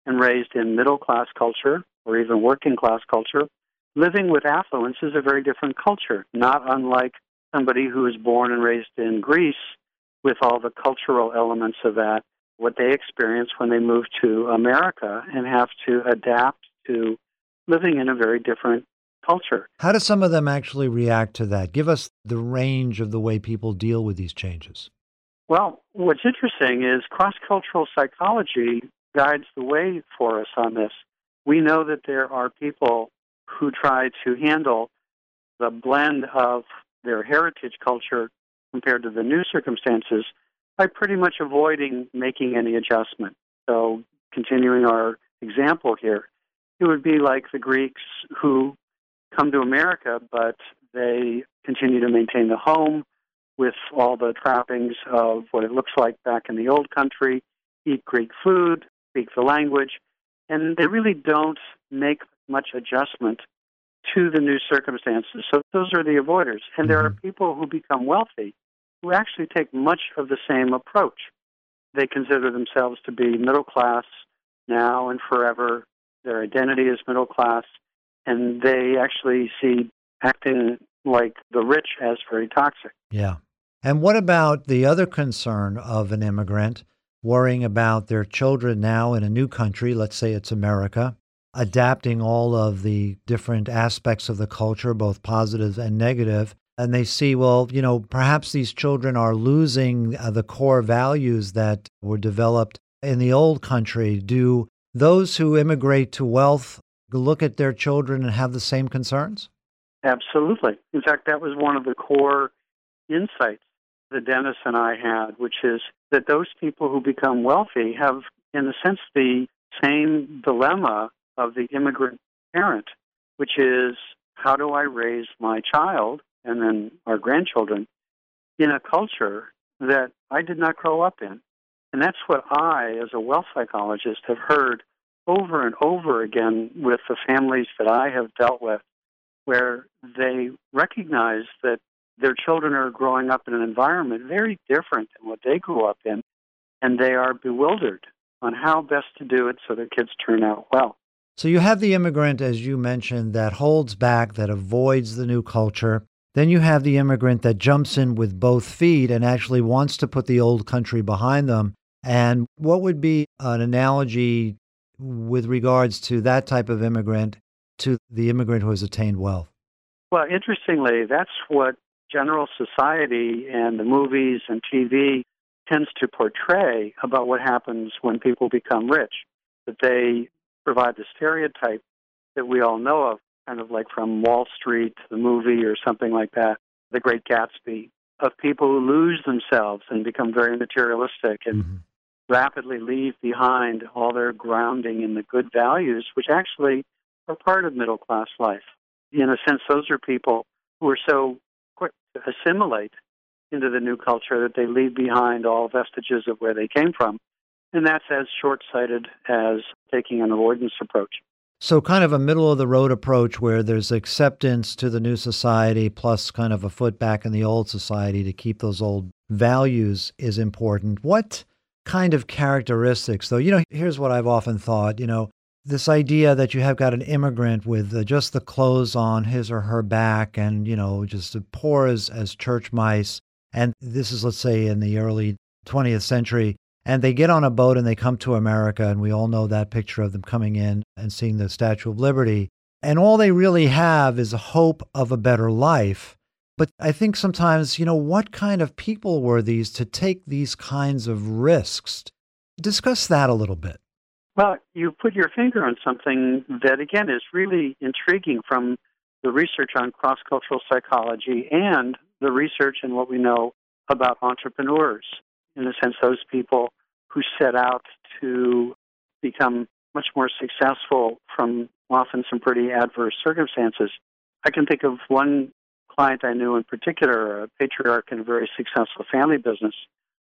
and raised in middle-class culture or even working-class culture, living with affluence is a very different culture, not unlike somebody who is born and raised in Greece with all the cultural elements of that, what they experience when they move to America and have to adapt to living in a very different culture. How do some of them actually react to that? Give us the range of the way people deal with these changes. Well, what's interesting is cross-cultural psychology guides the way for us on this. We know that there are people who try to handle the blend of their heritage culture compared to the new circumstances by pretty much avoiding making any adjustment. So, continuing our example here, it would be like the Greeks who come to America, but they continue to maintain the home with all the trappings of what it looks like back in the old country, eat Greek food, speak the language, and they really don't make much adjustment to the new circumstances. So those are the avoiders. And there are people who become wealthy who actually take much of the same approach. They consider themselves to be middle class now and forever. Their identity is middle class, and they actually see acting like the rich as very toxic. Yeah. And what about the other concern of an immigrant worrying about their children now in a new country, let's say it's America, adapting all of the different aspects of the culture, both positive and negative, and they see, well, you know, perhaps these children are losing uh, the core values that were developed in the old country. Do those who immigrate to wealth look at their children and have the same concerns? Absolutely. In fact, that was one of the core insights that Dennis and I had, which is that those people who become wealthy have, in a sense, the same dilemma of the immigrant parent, which is, how do I raise my child and then our grandchildren in a culture that I did not grow up in? And that's what I, as a wealth psychologist, have heard over and over again with the families that I have dealt with, where they recognize that their children are growing up in an environment very different than what they grew up in, and they are bewildered on how best to do it so their kids turn out well. So you have the immigrant, as you mentioned, that holds back, that avoids the new culture. Then you have the immigrant that jumps in with both feet and actually wants to put the old country behind them. And what would be an analogy with regards to that type of immigrant to the immigrant who has attained wealth? Well, interestingly, that's what general society and the movies and T V tends to portray about what happens when people become rich, that they provide the stereotype that we all know of, kind of like from Wall Street, the movie or something like that, The Great Gatsby, of people who lose themselves and become very materialistic and mm-hmm. rapidly leave behind all their grounding in the good values, which actually are part of middle-class life. In a sense, those are people who are so quick to assimilate into the new culture that they leave behind all vestiges of where they came from. And that's as short-sighted as taking an avoidance approach. So kind of a middle-of-the-road approach where there's acceptance to the new society plus kind of a foot back in the old society to keep those old values is important. What kind of characteristics, though? You know, here's what I've often thought, you know, this idea that you have got an immigrant with uh, just the clothes on his or her back and, you know, just poor as, as church mice. And this is, let's say, in the early twentieth century. And they get on a boat and they come to America, and we all know that picture of them coming in and seeing the Statue of Liberty. And all they really have is a hope of a better life. But I think sometimes, you know, what kind of people were these to take these kinds of risks? Discuss that a little bit. Well, you put your finger on something that, again, is really intriguing from the research on cross-cultural psychology and the research and what we know about entrepreneurs. In a sense, those people who set out to become much more successful from often some pretty adverse circumstances. I can think of one client I knew in particular, a patriarch in a very successful family business,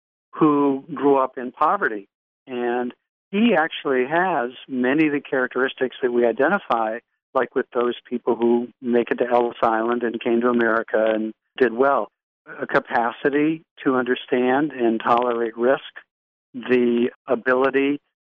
who grew up in poverty. And he actually has many of the characteristics that we identify, like with those people who make it to Ellis Island and came to America and did well. A capacity to understand and tolerate risk, the ability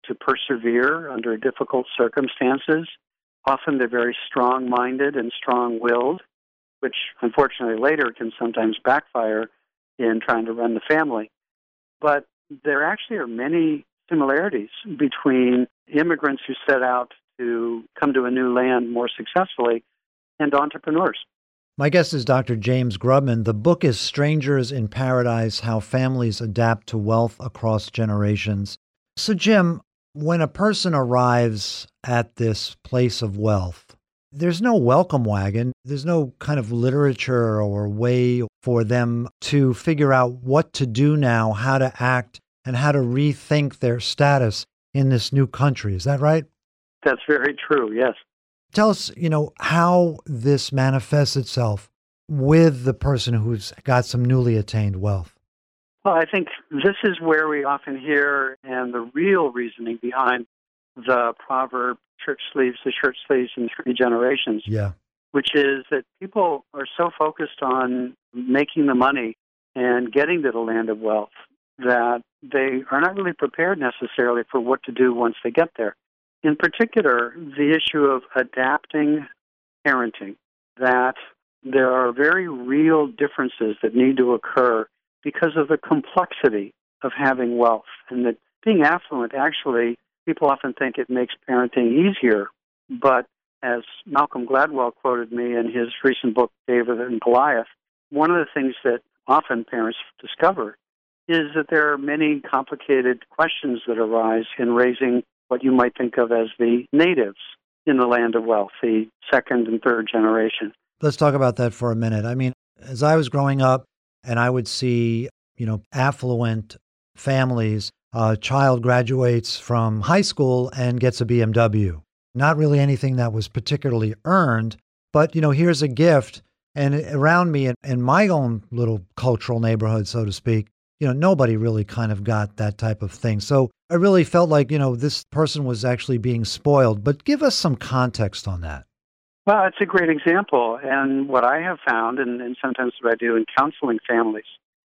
to persevere under difficult circumstances. Often they're very strong-minded and strong-willed, which unfortunately later can sometimes backfire in trying to run the family. But there actually are many similarities between immigrants who set out to come to a new land more successfully and entrepreneurs. My guest is Doctor James Grubman. The book is Strangers in Paradise: How Families Adapt to Wealth Across Generations. So, Jim, when a person arrives at this place of wealth, there's no welcome wagon. There's no kind of literature or way for them to figure out what to do now, how to act, and how to rethink their status in this new country. Is that right? That's very true, yes. Tell us, you know, how this manifests itself with the person who's got some newly attained wealth. Well, I think this is where we often hear, and the real reasoning behind the proverb, shirt sleeves to shirt sleeves in three generations, Yeah. which is that people are so focused on making the money and getting to the land of wealth that they are not really prepared necessarily for what to do once they get there. In particular, the issue of adapting parenting, that there are very real differences that need to occur because of the complexity of having wealth, and that being affluent, actually, people often think it makes parenting easier, but as Malcolm Gladwell quoted me in his recent book, David and Goliath, one of the things that often parents discover is that there are many complicated questions that arise in raising what you might think of as the natives in the land of wealth, the second and third generation. Let's talk about that for a minute. I mean, as I was growing up and I would see, you know, affluent families, a child graduates from high school and gets a B M W. Not really anything that was particularly earned, but, you know, here's a gift. And around me in, in my own little cultural neighborhood, so to speak, you know, nobody really kind of got that type of thing. So I really felt like, you know, this person was actually being spoiled. But give us some context on that. Well, it's a great example. And what I have found, and, and sometimes what I do in counseling families,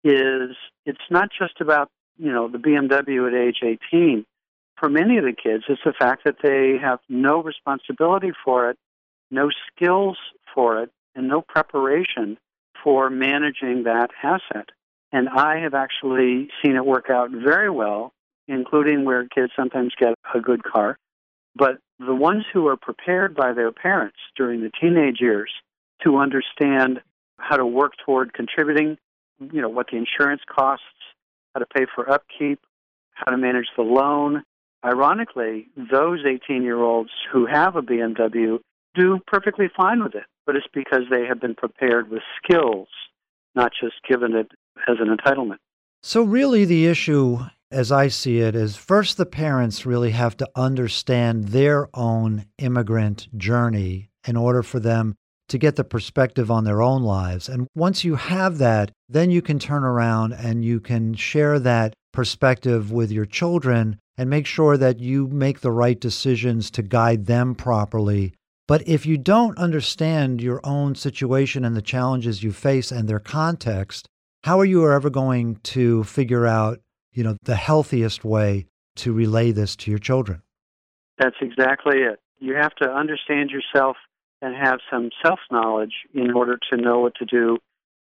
is it's not just about, you know, the B M W at age eighteen. For many of the kids, it's the fact that they have no responsibility for it, no skills for it, and no preparation for managing that asset. And I have actually seen it work out very well, including where kids sometimes get a good car. But the ones who are prepared by their parents during the teenage years to understand how to work toward contributing, you know, what the insurance costs, how to pay for upkeep, how to manage the loan. Ironically, those eighteen-year-olds who have a B M W do perfectly fine with it, but it's because they have been prepared with skills, not just given it as an entitlement. So really the issue, as I see it, is first the parents really have to understand their own immigrant journey in order for them to get the perspective on their own lives. And once you have that, then you can turn around and you can share that perspective with your children and make sure that you make the right decisions to guide them properly. But if you don't understand your own situation and the challenges you face and their context, how are you ever going to figure out, you know, the healthiest way to relay this to your children? That's exactly it. You have to understand yourself and have some self-knowledge in order to know what to do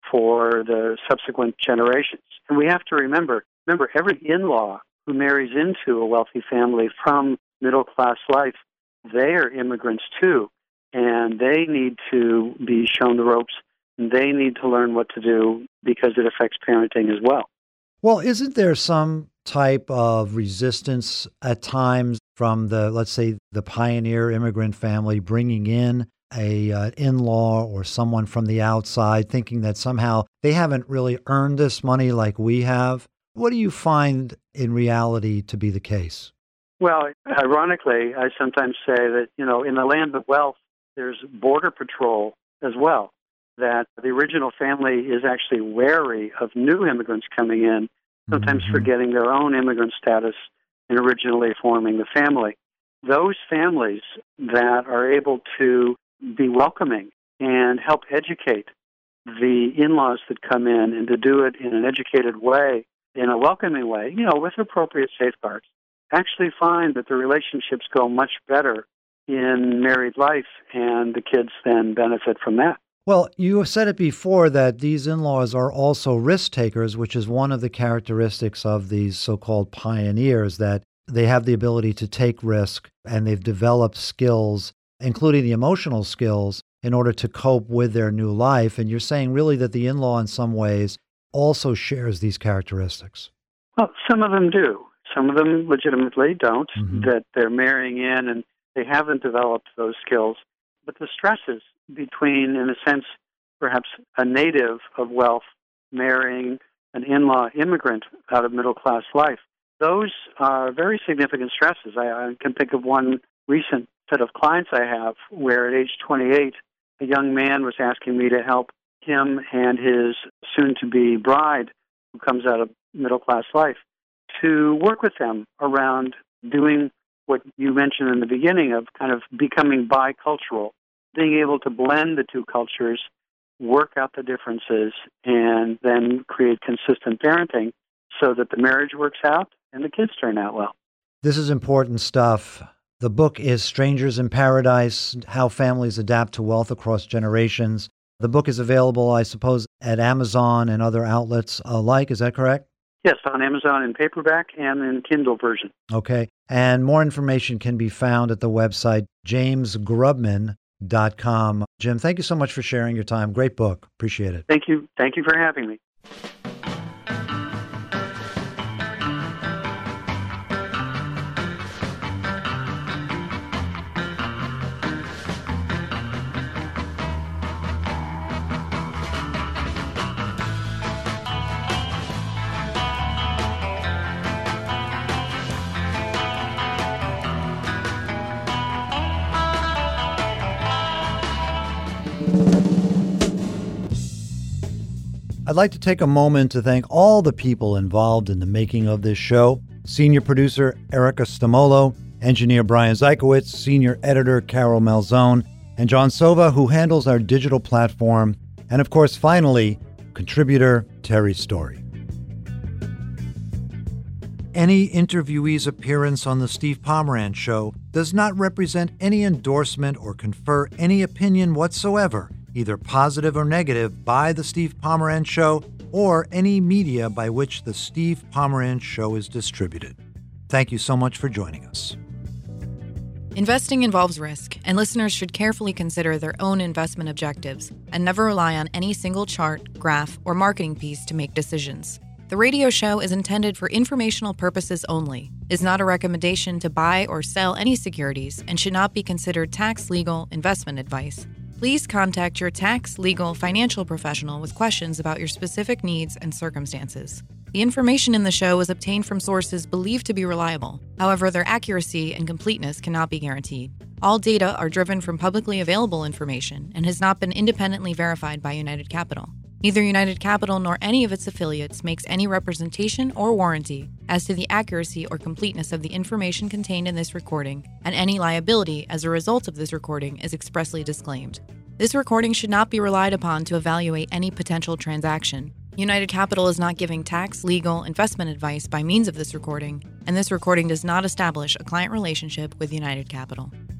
for the subsequent generations. And we have to remember, remember, every in-law who marries into a wealthy family from middle-class life, they are immigrants too, and they need to be shown the ropes, and they need to learn what to do because it affects parenting as well. Well, isn't there some type of resistance at times from the, let's say, the pioneer immigrant family bringing in a uh, in-law or someone from the outside, thinking that somehow they haven't really earned this money like we have? What do you find in reality to be the case? Well, ironically, I sometimes say that, you know, in the land of wealth, there's border patrol as well, that the original family is actually wary of new immigrants coming in, sometimes mm-hmm. forgetting their own immigrant status and originally forming the family. Those families that are able to be welcoming and help educate the in-laws that come in and to do it in an educated way, in a welcoming way, you know, with appropriate safeguards, actually find that the relationships go much better in married life, and the kids then benefit from that. Well, you have said it before that these in-laws are also risk takers, which is one of the characteristics of these so-called pioneers, that they have the ability to take risk and they've developed skills, including the emotional skills, in order to cope with their new life. And you're saying really that the in-law in some ways also shares these characteristics. Well, some of them do. Some of them legitimately don't, Mm-hmm. that they're marrying in and they haven't developed those skills. But the stresses between, in a sense, perhaps a native of wealth marrying an in-law immigrant out of middle-class life, those are very significant stresses. I, I can think of one recent set of clients I have where at age twenty-eight, a young man was asking me to help him and his soon-to-be bride, who comes out of middle-class life, to work with them around doing what you mentioned in the beginning of kind of becoming bicultural, being able to blend the two cultures, work out the differences, and then create consistent parenting so that the marriage works out and the kids turn out well. This is important stuff. The book is Strangers in Paradise, How Families Adapt to Wealth Across Generations. The book is available, I suppose, at Amazon and other outlets alike. Is that correct? Yes, on Amazon in paperback and in Kindle version. Okay. And more information can be found at the website james grubman dot com. Jim, thank you so much for sharing your time. Great book. Appreciate it. Thank you. Thank you for having me. I'd like to take a moment to thank all the people involved in the making of this show. Senior producer Erica Stamolo, engineer Brian Zykowitz, senior editor Carol Malzone, and John Sova, who handles our digital platform, and of course, finally, contributor Terry Story. Any interviewee's appearance on the Steve Pomerantz Show does not represent any endorsement or confer any opinion whatsoever, either positive or negative, by the Steve Pomerantz Show or any media by which the Steve Pomerantz Show is distributed. Thank you so much for joining us. Investing involves risk, and listeners should carefully consider their own investment objectives and never rely on any single chart, graph, or marketing piece to make decisions. The radio show is intended for informational purposes only, is not a recommendation to buy or sell any securities, and should not be considered tax, legal, investment advice. Please contact your tax, legal, financial professional with questions about your specific needs and circumstances. The information in the show is obtained from sources believed to be reliable. However, their accuracy and completeness cannot be guaranteed. All data are driven from publicly available information and has not been independently verified by United Capital. Neither United Capital nor any of its affiliates makes any representation or warranty as to the accuracy or completeness of the information contained in this recording, and any liability as a result of this recording is expressly disclaimed. This recording should not be relied upon to evaluate any potential transaction. United Capital is not giving tax, legal, investment advice by means of this recording, and this recording does not establish a client relationship with United Capital.